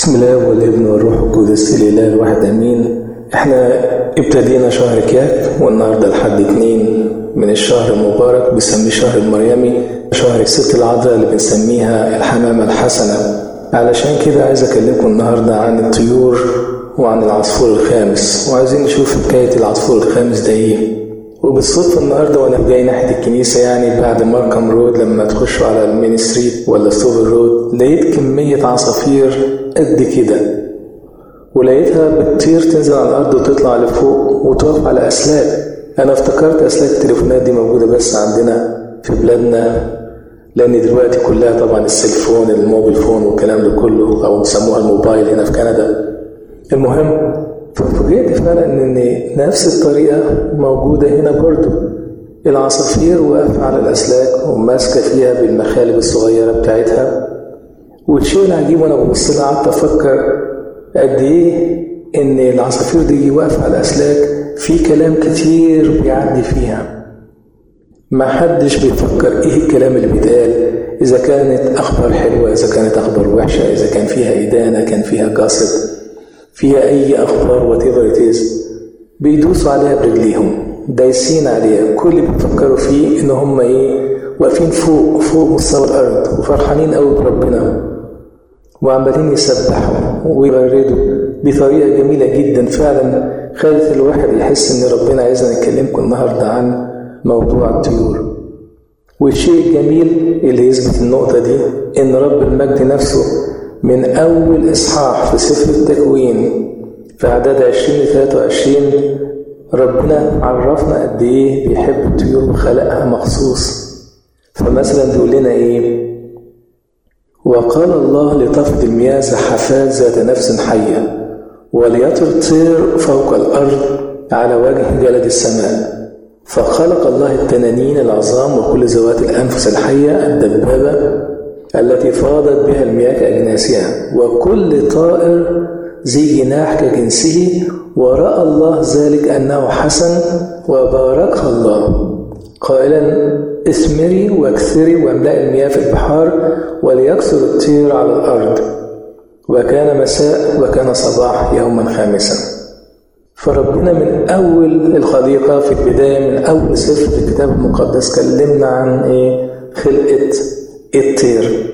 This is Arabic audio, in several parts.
بسم الله والابن والروح القدس الإله الواحد أمين. احنا ابتدينا شهر كياك، والنهارده لحد 2 من الشهر المبارك بنسميه شهر المريمي، شهر الست العذراء اللي بنسميها الحمامة الحسنة. علشان كده عايز أكلمكم النهارده عن الطيور وعن العصفور الخامس، وعايزين نشوف حكاية العصفور الخامس ده ايه. وبالصدفة النهارده وانا جاي ناحية الكنيسة، يعني بعد ماركم رود لما تخشوا على المين ستريت ولا ستوفر رود، لقيت كمية عصافير قد كده، ولقيتها بتطير تنزل على الأرض وتطلع لفوق وتقف على أسلاك. أنا افتكرت أسلاك التليفونات دي موجودة بس عندنا في بلادنا، لأن دلوقتي كلها طبعا السيلفون الموبيل فون والكلام ده كله، أو بيسموها الموبايل هنا في كندا. المهم ففوجئت فعلا ان نفس الطريقة موجودة هنا برضو. العصافير واقفة على الأسلاك وماسكة فيها بالمخالب الصغيرة بتاعتها. والشيء العجيب وانا ببص لها قعدت افكر قد ايه ان العصافير دي واقفة على الأسلاك في كلام كتير بيعدي فيها. ما حدش بيفكر ايه الكلام اللي بيتقال، اذا كانت اخبار حلوة، اذا كانت اخبار وحشة، اذا كان فيها ادانة، كان فيها جاسب، فيها أي أخبار whatever it is، بيدوسوا عليها برجليهم، دايسين عليها. كل اللي بيفكروا فيه إن هم واقفين فوق مستوى الأرض وفرحانين قوي بربنا، وعمالين يسبحوا ويغردوا بطريقة جميلة جدا. فعلا خلت الواحد يحس إن ربنا عايزنا نكلمكم النهاردة عن موضوع الطيور. والشيء الجميل اللي يثبت النقطة دي إن رب المجد نفسه من أول إصحاح في سفر التكوين في عدد 20-23 ربنا عرفنا قد إيه بيحب الطيور وخلقها مخصوص. فمثلا بيقول لنا إيه؟ وقال الله لتفض المياه زحفات ذات نفس حية، وليطر الطير فوق الأرض على وجه جلد السماء. فخلق الله التنانين العظام وكل ذوات الأنفس الحية الدبابة التي فاضت بها المياه كأجناسها، وكل طائر ذي جناح كجنسه. ورأى الله ذلك أنه حسن، وباركها الله قائلا اثمري واكثري واملئي المياه في البحار وليكثر الطير على الأرض. وكان مساء وكان صباح يوما خامسا. فربنا من أول الخليقة في البداية، من أول سفر في الكتاب المقدس كلمنا عن خلقة الطير.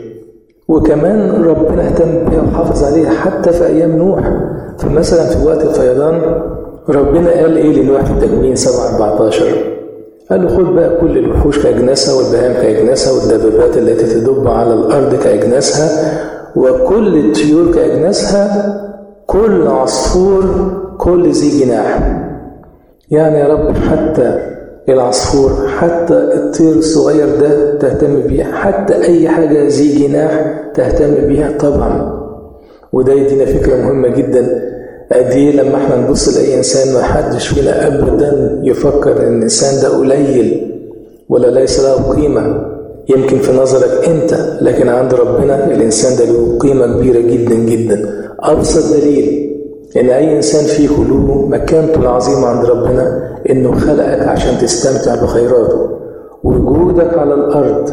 وكمان ربنا اهتم بها وحافظ عليها حتى في أيام نوح. فمثلا في وقت الفيضان ربنا قال لنوح في تكوين 7:14، قال له خد بقى كل الوحوش كأجناسها والبهائم كأجناسها والدبابات التي تدب على الأرض كأجناسها وكل الطيور كأجناسها، كل عصفور كل ذي جناح. يعني يا رب حتى العصفور، حتى الطير الصغير ده تهتم بيها، حتى أي حاجة ذي جناح تهتم بيها طبعا. وده يدينا فكرة مهمة جدا قد ايه لما احنا نبص لأي إنسان، ما حدش فينا أبدا يفكر إن الإنسان ده قليل ولا ليس له قيمة. يمكن في نظرك أنت، لكن عند ربنا الإنسان ده له قيمة كبيرة جدا جدا. أبسط دليل إن أي إنسان فيه له مكانته العظيمة عند ربنا إنه خلقك عشان تستمتع بخيراته. وجودك على الأرض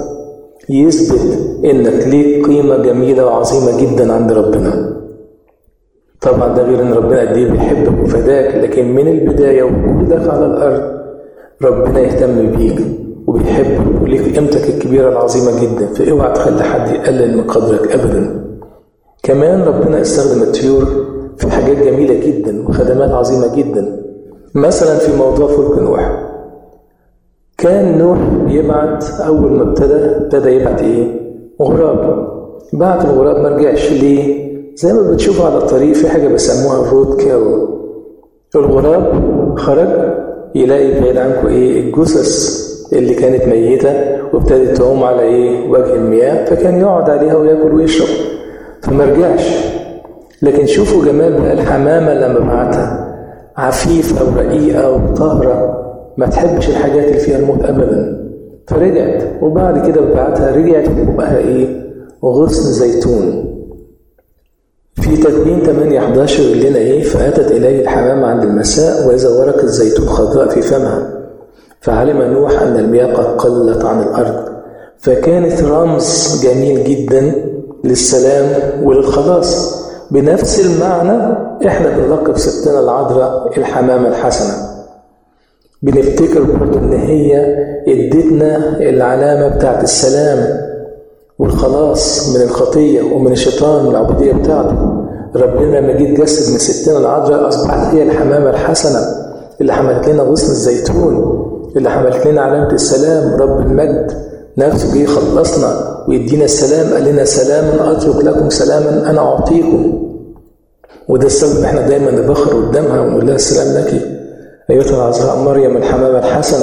يثبت إنك ليك قيمة جميلة وعظيمة جدا عند ربنا. طبعا ده غير إن ربنا قد إيه بيحبك وفداك، لكن من البداية وجودك على الأرض ربنا يهتم بيك وبيحبك وليك قيمتك الكبيرة العظيمة جدا. فاوعى تخلي حد يقلل من قدرك أبدا. كمان ربنا استخدم الطيور في حاجات جميلة جدا وخدمات عظيمة جدا. مثلا في موضوع فلك نوح، كان نوح يبعت أول ما ابتدى يبعت غراب. بعت الغراب ما رجعش. ليه؟ زي ما بتشوفوا على الطريق في حاجة بيسموها الرود كيل. الغراب خرج يلاقي بعيد عنكم الجثث اللي كانت ميتة وابتدت تعوم على وجه المياه، فكان يقعد عليها ويأكل ويشرب، فما رجعش. لكن شوفوا جمال بقى الحمامة لما بعتها، عفيفة ورقيقة وطاهرة، ما تحبش الحاجات اللي فيها الموت أبدا. فرجعت، وبعد كده بعتها رجعت وبقى غصن زيتون. في تكوين 8:11 يقول لنا فأتت إليه الحمامة عند المساء وإذا ورقة الزيتون خضراء في فمها، فعلم نوح أن المياه قد قلت عن الأرض. فكانت رمز جميل جدا للسلام وللخلاص. بنفس المعنى احنا بنلقب ستنا العذراء الحمامة الحسنة. بنفتكر برضه ان هي ادتنا العلامة بتاعت السلام والخلاص من الخطية ومن الشيطان من العبودية بتاعته. ربنا لما جه جسد من ستنا العذراء أصبحت هي الحمامة الحسنة اللي حملت لنا غصن الزيتون، اللي حملت لنا علامة السلام. رب المجد نفسه جه يخلصنا ويدينا السلام، قال لنا سلاما أترك لكم سلاما أنا أعطيكم. وده السبب احنا دايما نبخر قدامها ونقول لها السلام لك أيتها العذراء مريم الحمامة الحسنة.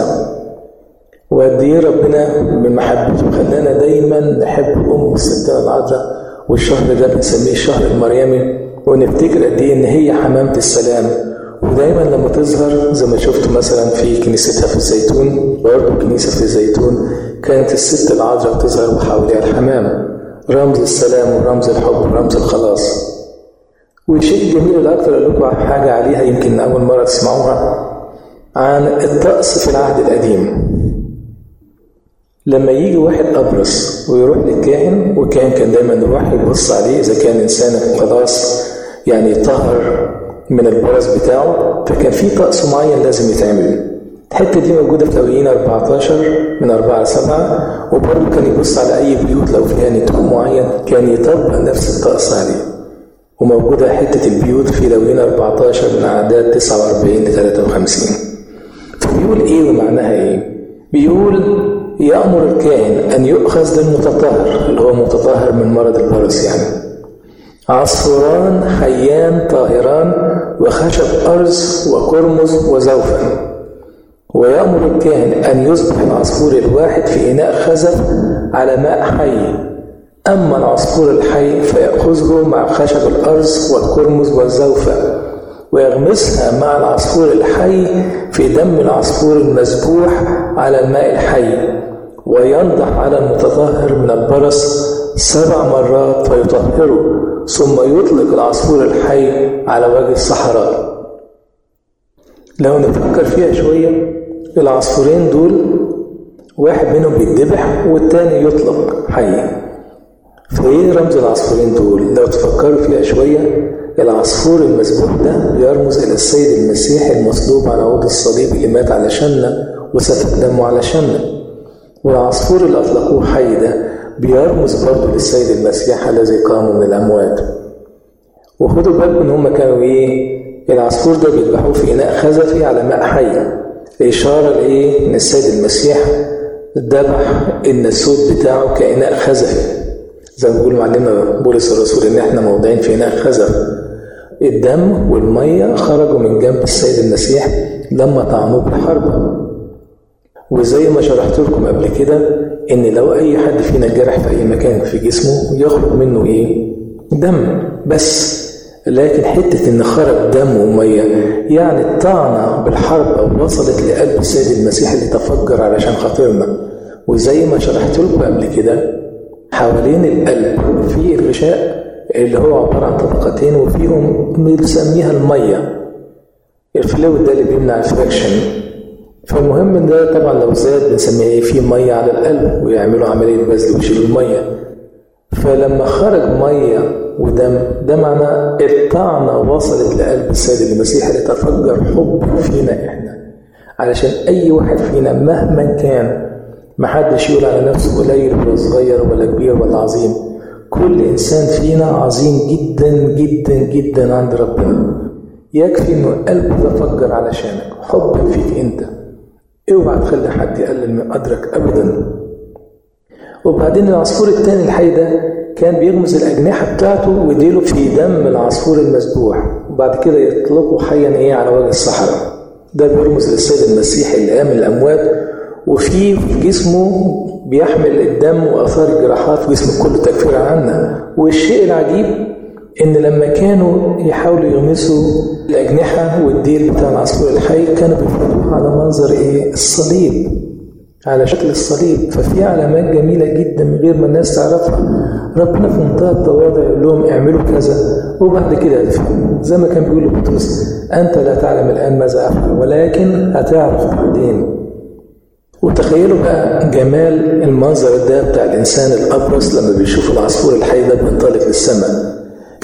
وقد ايه ربنا من محبته خلانا دايما نحب أم ستنا العذراء، والشهر ده بنسميه الشهر المريمي، ونفتكر قد ايه ان هي حمامة السلام. ودايما لما تظهر زي ما شفتوا مثلا في كنيستها في الزيتون، برضه كنيسة في الزيتون كانت الست العذراء تظهر وحواليها الحمام، رمز السلام ورمز الحب ورمز الخلاص. والشيء الجميل الأكثر أقول لكم حاجة عليها يمكن أول مرة تسمعوها، عن الطقس في العهد القديم. لما يجي واحد أبرص ويروح للكاهن، والكاهن كان دايما يروح يبص عليه إذا كان إنسان خلاص يعني طهر من البرص بتاعه، فكان في طقس معين لازم يتعمل. الحتة دي موجودة في لاويين 14 من 4-7. وبرضه كان يبص على أي بيوت لو فيها نتوء معين كان يطبق نفس الطقس عليه. وموجودة حتة البيوت في لاويين 14 من أعداد 49-53. فبيقول إيه ومعناها إيه؟ بيقول يأمر الكاهن أن يؤخذ للمتطهر اللي هو متطهر من مرض البرص يعني عصفوران حيان طاهران وخشب أرز وقرمز وزوفا. ويأمر الكاهن أن يذبح العصفور الواحد في إناء خزف على ماء حي، أما العصفور الحي فيأخذه مع خشب الأرز والقرمز والزوفا ويغمسها مع العصفور الحي في دم العصفور المذبوح على الماء الحي، وينضح على المتطهر من البرص 7 مرات فيطهره، ثم يطلق العصفور الحي على وجه الصحراء. لو نفكر فيها شوية، العصفورين دول واحد منهم بيتذبح والتاني يطلق حي. فايه رمز العصفورين دول؟ لو تفكروا فيها شوية، العصفور المذبوح ده بيرمز إلى السيد المسيح المصلوب على عود الصليب اللي مات علشاننا وسفك دمه علشاننا. والعصفور اللي أطلقوه حي ده بيرمز برضه للسيد المسيح الذي قام من الأموات. وخدوا بالكم إن هم كانوا إيه؟ العصفور ده بيذبحوه في إناء خزفي على ماء حي، إشارة لإيه؟ إن السيد المسيح ذبح النسوت بتاعه كإناء خزفي، زي ما بيقول معلمنا بولس الرسول إن إحنا موضعين في إناء خزف. الدم والمية خرجوا من جنب السيد المسيح لما طعنوه بالحرب. وزي ما شرحت لكم قبل كده إن لو أي حد فينا جرح في أي مكان في جسمه يخرج منه إيه؟ دم بس. لكن حتة إن خرج دم ومية يعني الطعنة بالحرب أو وصلت لقلب السيد المسيح اللي تفجر علشان خاطرنا. وزي ما شرحت لكم قبل كده حوالين القلب في الغشاء اللي هو عبارة عن طبقتين وفيهم بنسميها المية، الفلويد ده اللي بيمنع الفراكشن. فالمهم ان ده طبعا لو زاد بنسميه ايه؟ في مية على القلب ويعملوا عملية بذل ويشيلوا المية. فلما خرج مية ودم ده معناه الطعنة وصلت لقلب السيد المسيح اللي تفجر حب فينا احنا، علشان اي واحد فينا مهما كان محدش يقول على نفسه قليل ولا صغير ولا كبير ولا عظيم. كل إنسان فينا عظيم جدا جدا جدا عند ربنا. يكفي إنه قلبه تفجر علشانك حبا فيك أنت. اوعى تخلي حد يقلل من قدرك أبدا. وبعدين العصفور التاني الحي ده كان بيغمز الأجنحة بتاعته ويديله في دم العصفور المذبوح، وبعد كده يطلقه حيا إيه على وجه الصحراء. ده بيرمز للسيد المسيح اللي قام من الأموات، وفي جسمه بيحمل الدم وأثار الجراحات في جسمه كله تكفير عنا. والشيء العجيب إن لما كانوا يحاولوا يغمسوا الأجنحة والديل بتاع العصفور الحي كانوا بيفردوها على منظر إيه؟ الصليب، على شكل الصليب. ففي علامات جميلة جدا من غير ما الناس تعرفها. ربنا في منتهى التواضع يقول لهم اعملوا كذا وبعد كده هتفهموا. زي ما كان بيقول بطرس أنت لا تعلم الآن ماذا أفعل ولكن هتعرف بعدين. وتخيلوا بقى جمال المنظر ده بتاع الإنسان الأبرص لما بيشوف العصفور الحي ده بينطلق للسماء.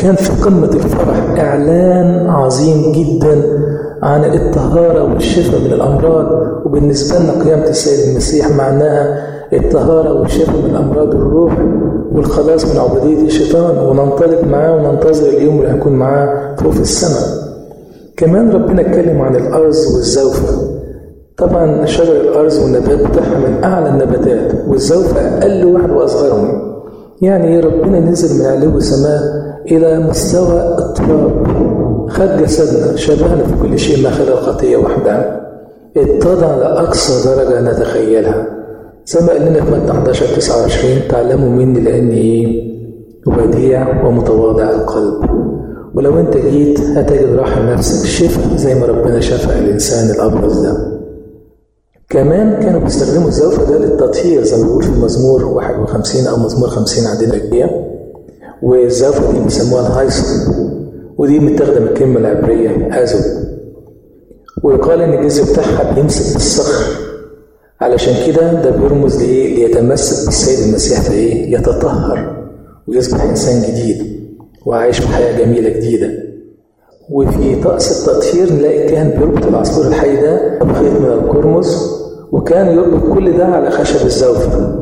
كان في قمة الفرح، إعلان عظيم جدا عن الطهارة والشفاء من الأمراض. وبالنسبة لنا قيامة السيد المسيح معناها الطهارة والشفاء من الأمراض الروح والخلاص من عبودية الشيطان، وننطلق معاه وننتظر اليوم اللي هنكون معاه فوق في السماء. كمان ربنا اتكلم عن الأرز والزوفة. طبعا شجر الأرز والنبات بتاعها من أعلى النباتات، والزوفة أقل واحد وأصغرهم. يعني ربنا نزل من علو السماء إلى مستوى التراب، خد جسدنا، شبهنا في كل شيء ما خلا الخطية وحدها، اتضع لأقصى درجة نتخيلها. زي ما قال لنا في متى 11:29 تعلموا مني لأني وديع ومتواضع القلب. ولو انت جيت هتجد راحة لنفسك، شفاء زي ما ربنا شفى الإنسان الأبرز ده. كمان كانوا بيستخدموا الزوفة ده للتطهير زي ما بيقول في المزمور 51 أو مزمور 50 عندنا الجدية. والزوفة دي بيسموها الهايصل، ودي متاخدة من الكلمة العبرية أزو، ويقال إن الجذع بتاعها بيمسك بالصخر. علشان كده ده بيرمز لإيه؟ ليتمسك بالسيد المسيح في إيه؟ يتطهر ويصبح إنسان جديد وعايش في حياة جميلة جديدة. وفي طقس التطهير نلاقي كان بيربط العصفور الحي ده بخيط من القرمز، وكان يربط كل ده على خشب الزوفة.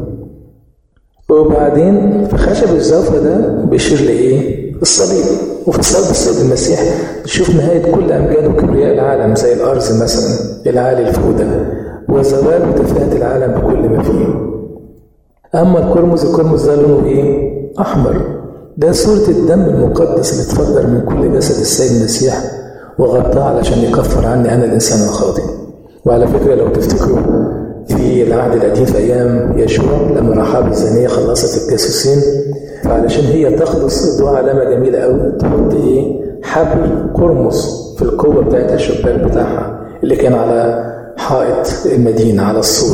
وبعدين في خشب الزوفة ده بيشير لإيه؟ الصليب. وفي صلب السيد المسيح نشوف نهاية كل أمجاد وكبرياء العالم، زي الأرز مثلا العالي الفوق ده، وزوال وتفاهة العالم بكل ما فيه. أما القرمز ده لونه إيه؟ أحمر. ده صورة الدم المقدس اللي اتفجر من كل جسد السيد المسيح وغطاه علشان يكفر عني أنا الإنسان الخاطئ. وعلى فكرة لو تفتكروا في العهد القديم في أيام يشوع لما رحاب الزانية خلصت الجاسوسين، فعلشان هي تخلص ادوها علامة جميلة أوي، تحط إيه؟ حبل قرمز في القوة بتاعت الشباك بتاعها اللي كان على حائط المدينة على السور.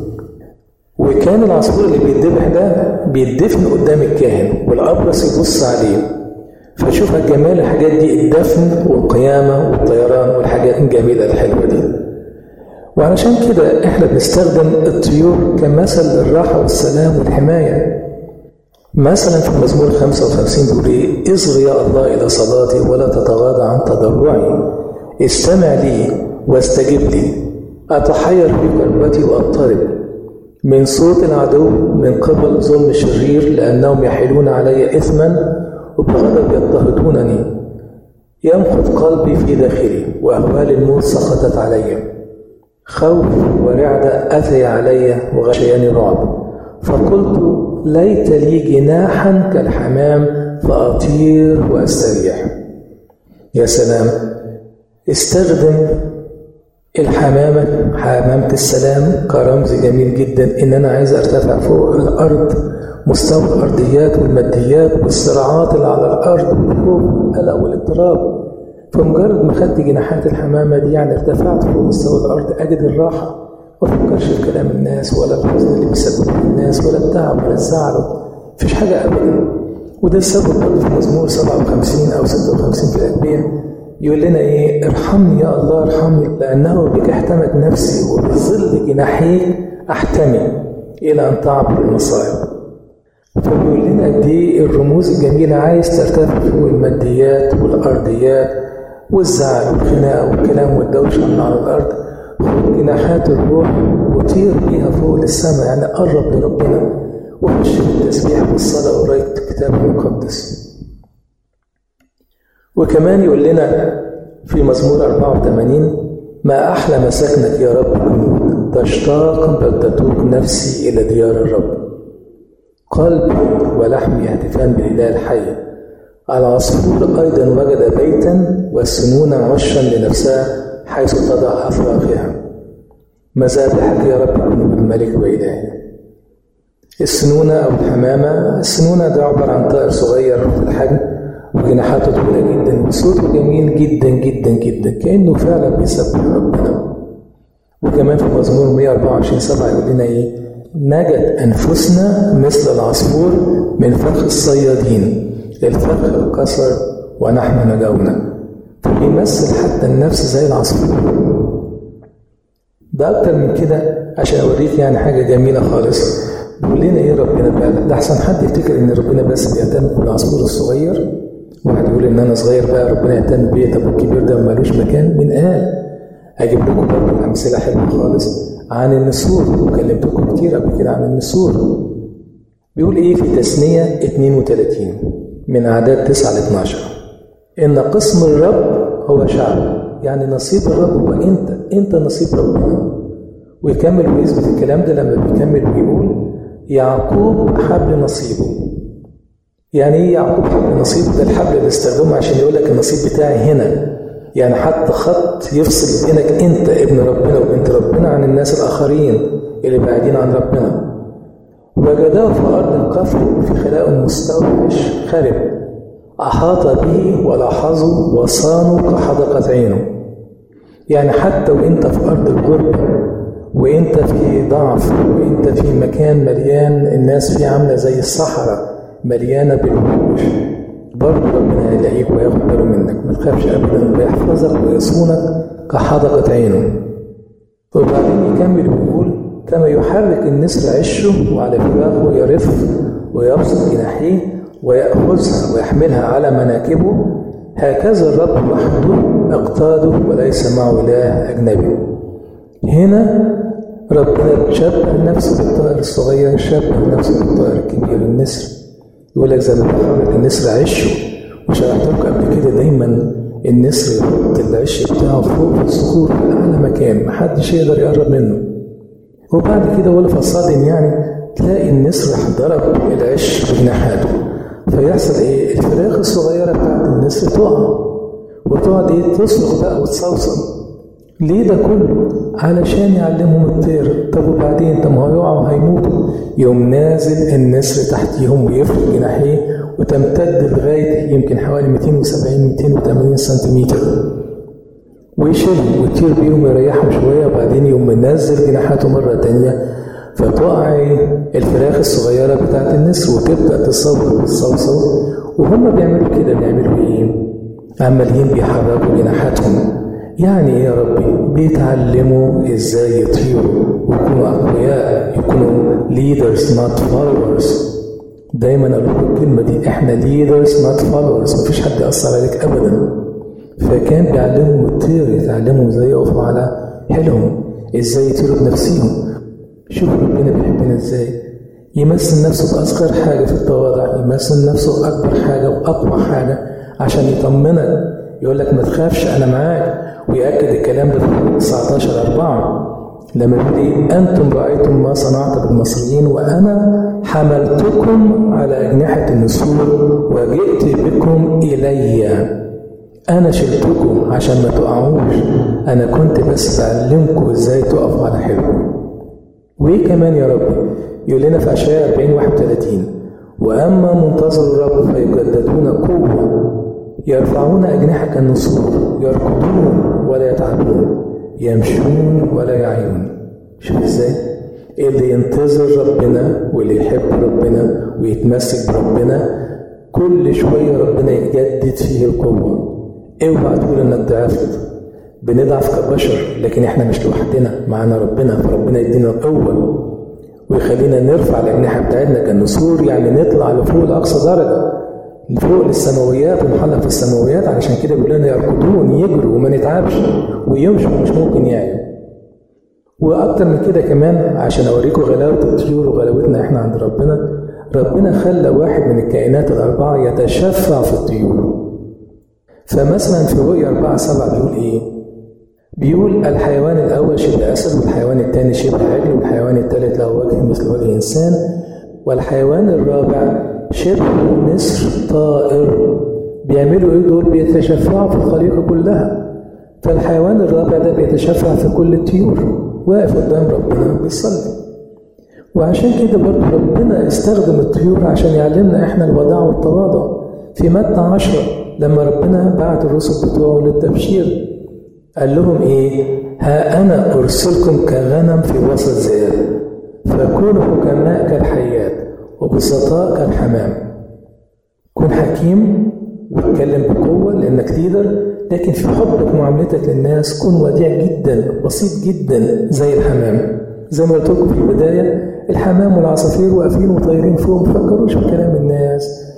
وكان العصفور اللي بيتذبح ده بيدفن قدام الكاهن والأبرص يبص عليه. فشوف الجمال الحاجات دي، الدفن والقيامة والطيران والحاجات الجميلة الحلوة دي. وعلشان كده احنا بنستخدم الطيور كمثل للراحة والسلام والحماية. مثلا في المزمور 55 بيقول ايه؟ اصغ يا الله إلى صلاتي ولا تتغاضى عن تضرعي، استمع لي واستجب لي، أتحير في كربتي وأضطرب من صوت العدو، من قبل ظلم الشرير، لأنهم يحيلون علي إثما وبغضب يضطهدونني. يمخض قلبي في داخلي وأهوال الموت سقطت علي، خوف ورعدة أتي علي وغشياني رعب، فقلت ليت لي جناحا كالحمام فأطير وأستريح. يا سلام، استخدم الحمامة، حمامة السلام، كرمز جميل جدا إن أنا عايز أرتفع فوق الأرض، مستوى الأرضيات والماديات والصراعات اللي على الأرض والخوف والقلق والاضطراب. فمجرد ما خدت جناحات الحمامة دي يعني ارتفعت فوق مستوى الأرض، أجد الراحة، ما أفكرش في كلام الناس ولا الحزن اللي بيسببه الناس ولا التعب ولا الزعل، مفيش حاجة أبدا. وده السبب برضه في مزمور 57 أو 56 في الأنبياء يقول لنا إيه؟ ارحمني يا الله ارحمني، لأنه بك احتمت نفسي وبظل جناحيك أحتمي إلى أن تعبر المصائب. فبيقول لنا قد إيه الرموز الجميلة، عايز ترتفع فوق الماديات والأرضيات والزعل والخناق والكلام والدوشة من على الأرض، خد جناحات الروح وطير بيها فوق للسماء، يعني قرب لربنا وخش بالتسبيح والصلاة وقراية الكتاب المقدس. وكمان يقول لنا في مزمور 84 ما أحلى مساكنك يا رب الجنود، تشتاق بل تتوق نفسي إلى ديار الرب، قلبي ولحمي يهتفان بالإله الحي. العصفور أيضا وجد بيتا والسنون عشا لنفسها حيث تضع أفراخها، مذابحك يا رب الجنود الملك وإلهي. السنونة أو الحمامة، السنونة ده عبارة عن طائر صغير في الحجم وجناحاته طويلة جدا وصوته جميل جدا جدا جدا، كأنه فعلا بيسبح ربنا. وكمان في مزمور 124:7 يقول لنا إيه؟ نجت أنفسنا مثل العصفور من فخ الصيادين، الفخ الكسر ونحن نجونا. فبيمثل حتى النفس زي العصفور. ده أكتر من كده عشان أوريك يعني حاجة جميلة خالص. بيقول لنا إيه ربنا بقى؟ ده أحسن حد يفتكر إن ربنا بس بيهتم بالعصفور الصغير واحد يقول ان انا صغير بقى ربنا يهتم بيا، طب الكبير ده مالوش مكان؟ مين قال؟ اجيب لكم برضه امثله حلوه خالص عن النسور، وكلمتكم كتير قبل كده عن النسور. بيقول ايه في تثنيه 32 من اعداد 9 ل 12: ان قسم الرب هو شعب، يعني نصيب الرب هو انت نصيب ربنا. ويكمل ويثبت الكلام ده لما بيكمل ويقول يعقوب حبل نصيبه. يعني ايه يعقوب حبل نصيبه؟ ده الحبل اللي استخدمه عشان يقول لك النصيب بتاعي هنا، يعني حتى خط يفصل بينك انت ابن ربنا وبنت ربنا عن الناس الاخرين اللي بعيدين عن ربنا. وجداه في ارض القفر في خلاء مستوحش خرب، احاط به ولاحظه وصانه كحدقه عينه. يعني حتى وانت في ارض الغربه، وانت في ضعف، وانت في مكان مليان الناس فيه عامله زي الصحراء مليانه بالوحوش، برضه ربنا هيلاقيك وياخد باله منك، ما تخافش ابدا، ويحفظك ويصونك كحدقه عينه. وبعدين يكمل ويقول كما يحرك النسر عشه وعلى فراخه يرف ويبسط جناحيه ويأخذها ويحملها على مناكبه، هكذا الرب وحده اقتاده وليس معه إله أجنبي. هنا ربنا شبه نفسه بالطائر الصغير، شبه نفسه بالطائر الكبير النسر. يقول لك زي ما بيحرك النسر عشه، وشرحت لكم قبل كده دايما النسر يحط العش بتاعه فوق في الصخور في أعلى مكان محدش يقدر يقرب منه. وبعد كده ولا فصادن يعني تلاقي النسر ضرب العش بجناحاته، فيحصل ايه؟ الفراخ الصغيره بتاعت النسر تقع وتقعد ايه؟ تصرخ بقى وتصوصن. ليه ده كله؟ علشان يعلمهم الطير. طب وبعدين؟ طب ما هو يقعوا هيموتوا. يوم نازل النسر تحتيهم ويفرد جناحيه وتمتد لغايه يمكن حوالي 270-280 سنتيمتر، ويشيلهم ويطير بيهم ويريحهم شويه، وبعدين يوم منزل جناحاته مره تانيه فتقع الفراخ الصغيره بتاعت النسر وتبدا تصوت وتصوصو. وهم بيعملوا كده، بيعملوا ايه؟ عمالين بيحركوا جناحاتهم. يعني ايه يا ربي؟ بيتعلموا ازاي يطيروا ويكونوا اقوياء، يكونوا leaders not followers. دايما اقول لكم الكلمه دي، احنا leaders not followers، مفيش حد ياثر عليك ابدا. فكان بيعلمهم الطير، يتعلموا ازاي يقفوا على حيلهم، ازاي يطيروا بنفسهم. شوفوا ربنا بيحبنا ازاي، يمثل نفسه بأصغر حاجة في التواضع، يمثل نفسه بأكبر حاجة وأقوى حاجة عشان يطمنك، يقول لك ما تخافش أنا معاك. ويأكد الكلام ده في 19:4 لما يقول ايه؟ أنتم رأيتم ما صنعت بالمصريين وأنا حملتكم على أجنحة النسور وجئت بكم إلي. أنا شلتكم عشان ما تقعوش، أنا كنت بس بعلمكم ازاي تقفوا على حيلكم. وايه كمان يا رب؟ يقول لنا في اشعياء 40:31 واما منتظر الرب فيجددون قوه يرفعون اجنحه كالنسور يركضون ولا يتعبون يمشون ولا يعيون. شوف ازاي اللي ينتظر ربنا واللي يحب ربنا ويتمسك بربنا كل شويه ربنا يجدد فيه القوه. اوعى تقول انك ضعفت، بنضعف كبشر لكن احنا مش لوحدنا، معانا ربنا، فربنا يدينا القوه ويخلينا نرفع الاجنحه بتاعتنا كالنسور، يعني نطلع لفوق لاقصى درجه، لفوق للسماويات ونحلق في السماويات. علشان كده بيقول لنا يركضون، يجروا وما نتعبش، ويمشوا مش ممكن يعيوا. واكتر من كده كمان عشان اوريكم غلاوه الطيور وغلاوتنا احنا عند ربنا، ربنا خلى واحد من الكائنات الاربعه يتشفع في الطيور. فمثلا في رؤيا 4:7 بيقول ايه؟ بيقول الحيوان الأول شبه أسد، والحيوان الثاني شبه عجل، والحيوان الثالث له وجه مثل وجه إنسان، والحيوان الرابع شبه نسر طائر. بيعملوا إيه دول؟ بيتشفعوا في الخليقة كلها. فالحيوان الرابع ده بيتشفع في كل الطيور، واقف قدام ربنا بيصلي. وعشان كده برضه ربنا استخدم الطيور عشان يعلمنا إحنا الوداع والتواضع. في متى 10 لما ربنا بعت الرسل بتوعه للتبشير قال لهم ايه؟ ها انا ارسلكم كغنم في وسط ذئاب، فكونوا حكماء كالحيات وبسطاء كالحمام. كن حكيم واتكلم بقوه لانك ليدر، لكن في حبك معاملتك للناس كن وديع جدا، بسيط جدا زي الحمام. زي ما قلت لكم في البدايه، الحمام والعصافير واقفين وطايرين فوق، ما فكروش بكلام الناس،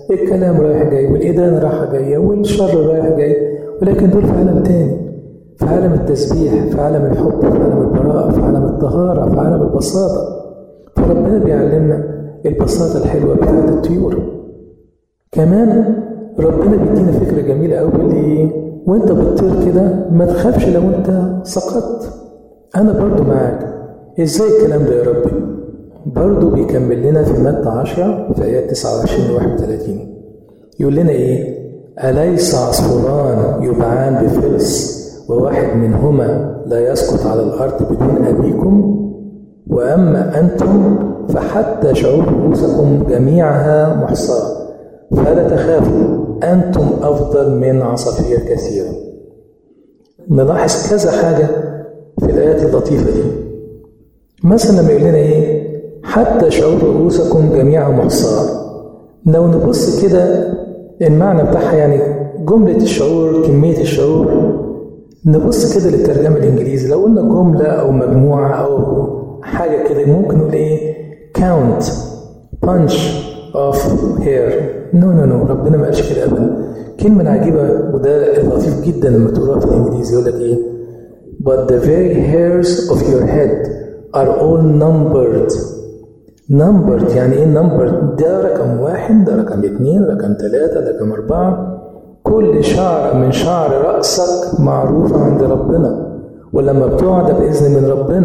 الكلام رايح جاي والإدانة رايحة جاية والشر رايح جاي، ولكن دول في عالم تاني، في عالم التسبيح، في عالم الحب، في عالم البراءة، في عالم الطهارة، في عالم البساطة. فربنا بيعلمنا البساطة الحلوة بتاعت الطيور. كمان ربنا بيدينا فكرة جميلة قوي، بيقول لي وانت بتطير كده ما تخافش لو انت سقطت، انا برضو معاك. ازاي الكلام ده يا ربي؟ برضو بيكمل لنا في متى 10 في آيات 29 و 31 يقول لنا ايه؟ أليس عصفوران يباعان بفلس وواحد منهما لا يسقط على الأرض بدون أبيكم؟ وأما أنتم فحتى شعور رؤوسكم جميعها محصاة، فلا تخافوا، أنتم أفضل من عصافير كثيرة. نلاحظ كذا حاجة في الآيات اللطيفة دي. مثلا لما يقول لنا إيه؟ حتى شعور رؤوسكم جميعها محصاة. لو نبص كده المعنى بتاعها، يعني جملة الشعور، كمية الشعور، نبص كده للترجمة الإنجليزي، لو قلنا جملة أو مجموعة أو حاجة كده ممكن نقول إيه؟ count bunch of hair. no ربنا ما قالش كده أبدا. كلمة عجيبة وده لطيف جدا لما تقراها في الإنجليزي، يقول لك إيه؟ but the very hairs of your head are all numbered. يعني إيه numbered؟ ده رقم 1، ده رقم 2، رقم 3، رقم 4. كل شعر من شعر رأسك معروفة عند ربنا، ولما بتقع ده بإذن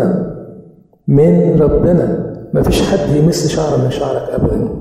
من ربنا. ما فيش حد يمس شعر من شعرك أبدا.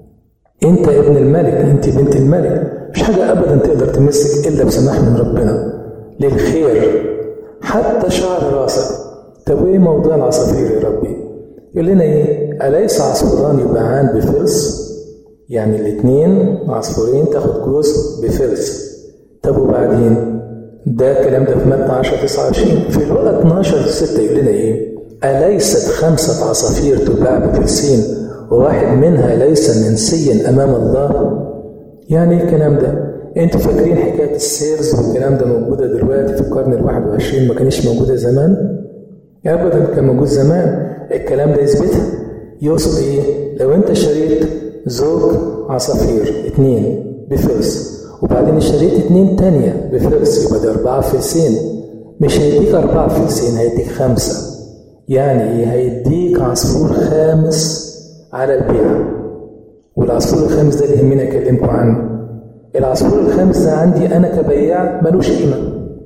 أنت ابن الملك، أنت بنت الملك، مش حاجة أبدا تقدر تمسك إلا بسماح من ربنا للخير، حتى شعر رأسك. طب إيه موضوع العصافير يا ربي؟ يقول لنا إيه؟ أليس عصفوران يباعان بفلس؟ يعني الاثنين عصفورين تاخد جوز بفلس. طب وبعدين؟ ده الكلام ده في متى 10:29. في لقا 12:6 يقول لنا ايه؟ أليست 5 عصافير تباع بفلسين وواحد منها ليس منسيا امام الله؟ يعني الكلام ده انتوا فاكرين حكايه السيلز والكلام ده موجوده دلوقتي في القرن ال21، ما كانش موجوده زمان؟ ابدا كان موجود زمان. الكلام ده يثبتها. يقصد ايه؟ لو انت شريت زوج عصافير 2 بفلس وبعدين اشتريت 2 تانية بفلس، يبقى ده 4 فلسين. مش هيديك 4 فلسين، هيديك 5. يعني ايه؟ هيديك عصفور خامس على البيع. والعصفور الخامس ده اللي يهمني اكلمكم عنه. العصفور الخامس ده عندي انا كبياع ملوش قيمه.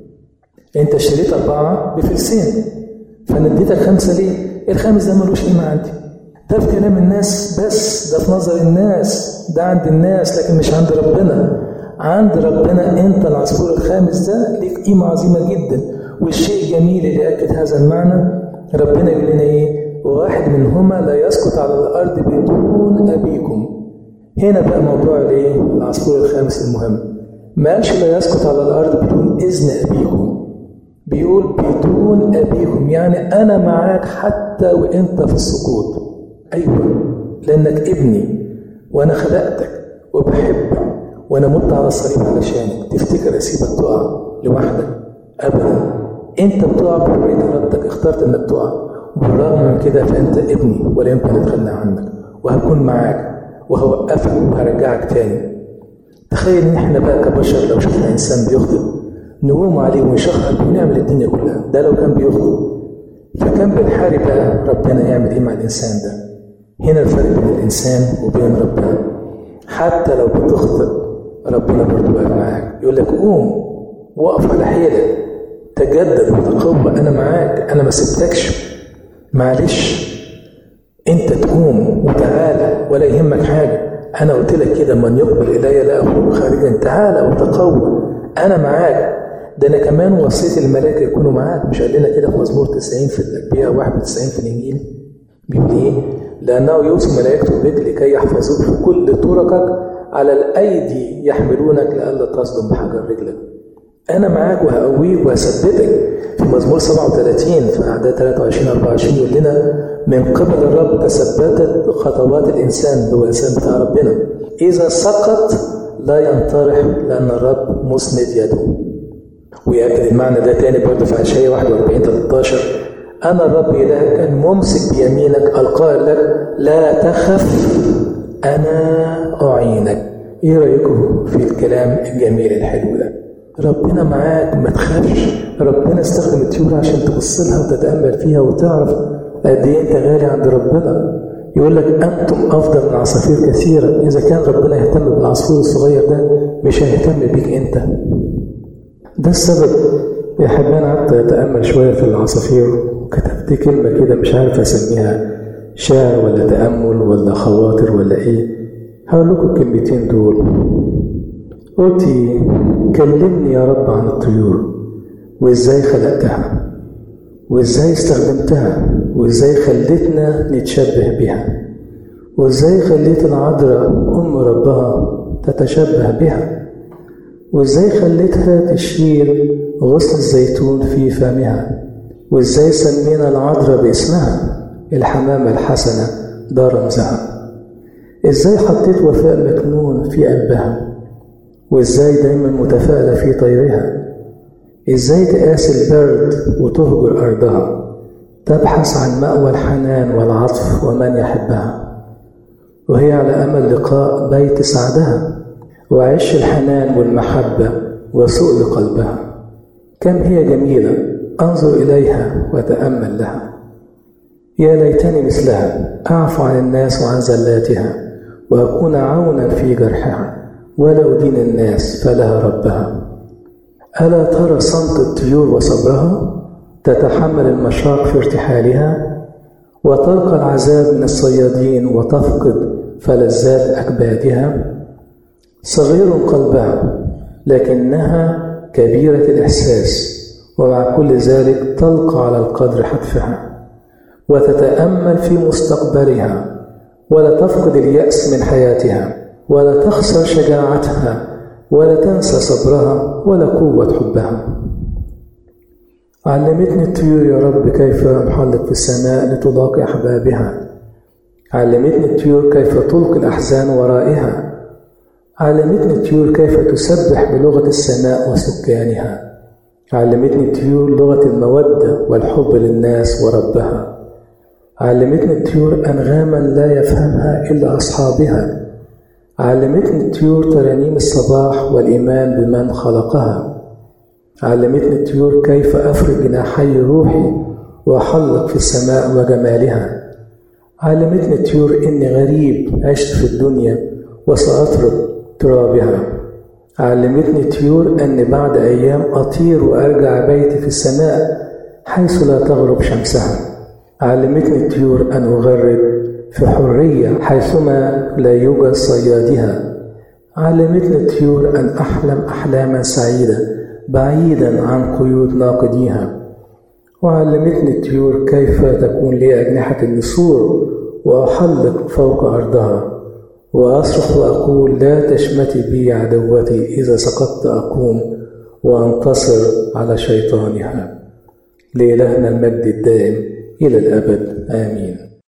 انت اشتريت 4 بفلسين فانا اديتك 5 ليه؟ الخامس ده ملوش قيمه عندي. ده في كلام الناس بس، ده في نظر الناس، ده عند الناس، لكن مش عند ربنا. عند ربنا انت العصفور الخامس ده ليك قيمة عظيمة جدا. والشيء الجميل اللي يأكد هذا المعنى، ربنا يقول لنا ايه؟ وواحد منهما لا يسقط على الارض بدون ابيكم. هنا بقى موضوع الايه؟ العصفور الخامس المهم. ما قالش لا يسقط على الارض بدون اذن ابيكم، بيقول بدون ابيكم، يعني انا معاك حتى وانت في السقوط. أيوة، لأنك ابني وأنا خلقتك وبحبك وأنا مت على الصليب علشانك. تفتكر أسيبك تقع لوحدك؟ أبدا. أنت بتقع بحرية إرادتك، اخترت أنك تقع، وبالرغم من كده فأنت ابني ولا يمكن أتخلى عنك، وهكون معاك وهوقفك وهرجعك تاني. تخيل إن إحنا بقى كبشر لو شفنا إنسان بيخطئ نقوم عليه ونشخط ونعمل الدنيا كلها. ده لو كان بيخطئ، فكان بالحارب بقى ربنا يعمل إيه مع الإنسان ده؟ هنا الفرق بين الإنسان وبين ربنا. حتى لو بتخطئ ربنا برضو بقى معاك، يقول لك قوم وقف على حيلك، تجدد وتقوى، أنا معاك، أنا ما سبتكش، معلش أنت تقوم وتعالى ولا يهمك حاجة. أنا قلت لك كده من يقبل إلي لا أخرج خارجا، تعالى وتقوى، أنا معاك. ده أنا كمان وصيت الملائكة يكونوا معاك. مش قال لنا كده في مزمور 90 في التكبير 91 في الإنجيل؟ بيقول إيه؟ لأنه يوصي ملائكته بك لكي يحفظوك في كل طرقك، على الأيدي يحملونك لئلا تصدم بحجر رجلك. أنا معاك وهقويك وهثبتك. في مزمور 37 في أعداد 23-24 يقول لنا من قبل الرب تثبتت خطوات الإنسان، بواسطة بتاع ربنا. إذا سقط لا ينطرح لأن الرب مسند يده. ويأكد المعنى ده تاني برضه في عشية 41-13 أنا الرب إلهك الممسك بيمينك القائل لك لا تخف أنا أعينك. ايه رأيكم في الكلام الجميل الحلو ده؟ ربنا معاك، ما تخافش. ربنا استخدم الطيور عشان تبص لها وتتأمل فيها وتعرف قد ايه انت غالي عند ربنا. يقول لك انتم افضل من عصافير كثيرة. اذا كان ربنا يهتم بالعصفور الصغير ده مش هيهتم بيك انت. ده السبب يا حبايبي. انا قعدت اتأمل شوية في العصافير وكتبت كلمة كده مش عارف اسميها شعر ولا تأمل ولا خواطر ولا ايه. هقول لكم الكلمتين دول. قلت كلمني يا رب عن الطيور، وازاي خلقتها، وازاي استخدمتها، وازاي خلتنا نتشبه بها، وازاي خليت العذراء ام ربها تتشبه بها، وازاي خلتها تشيل غصن الزيتون في فمها، وازاي سمينا العذراء باسمها الحمامة الحسنة ده رمزها. ازاي حطيت وفاء مكنون في قلبها، وازاي دايما متفائلة في طيرها. ازاي تقاسي البرد وتهجر أرضها، تبحث عن مأوى الحنان والعطف ومن يحبها، وهي على أمل لقاء بيت سعدها وعش الحنان والمحبة وسؤل قلبها. كم هي جميلة، أنظر إليها وتأمل لها. يا ليتني مثلها، أعفو عن الناس وعن زلاتها، وأكون عونا في جرحها، ولا أدين الناس فلها ربها. ألا ترى صمت الطيور وصبرها، تتحمل المشاق في ارتحالها، وتلقى العذاب من الصيادين وتفقد فلذات أكبادها. صغير قلبها لكنها كبيرة الإحساس، ومع كل ذلك تلقى على القدر حتفها، وتتأمل في مستقبلها، ولا تفقد اليأس من حياتها، ولا تخسر شجاعتها، ولا تنسى صبرها ولا قوة حبها. علمتني الطيور يا رب كيف أحلق في السماء لتلاقي أحبابها. علمتني الطيور كيف تلقي الأحزان ورائها. علمتني الطيور كيف تسبح بلغة السماء وسكانها. علمتني الطيور لغة المودة والحب للناس وربها. علمتني الطيور أنغاما لا يفهمها إلا أصحابها. علمتني الطيور ترانيم الصباح والإيمان بمن خلقها. علمتني الطيور كيف أفرد جناحي روحي وأحلق في السماء وجمالها. علمتني الطيور إني غريب عشت في الدنيا وسأترك ترابها. علمتني الطيور أني بعد أيام أطير وأرجع بيتي في السماء حيث لا تغرب شمسها. علمتني الطيور أن أغرد في حرية حيثما لا يوجد صيادها. علمتني الطيور أن أحلم أحلاما سعيدة بعيدا عن قيود ناقديها. وعلمتني الطيور كيف تكون لي أجنحة النسور وأحلق فوق أرضها، وأصرخ وأقول لا تشمتي بي عدوتي، إذا سقطت أقوم وأنتصر على شيطانها. لإلهنا المجد الدائم إلى الأبد، آمين.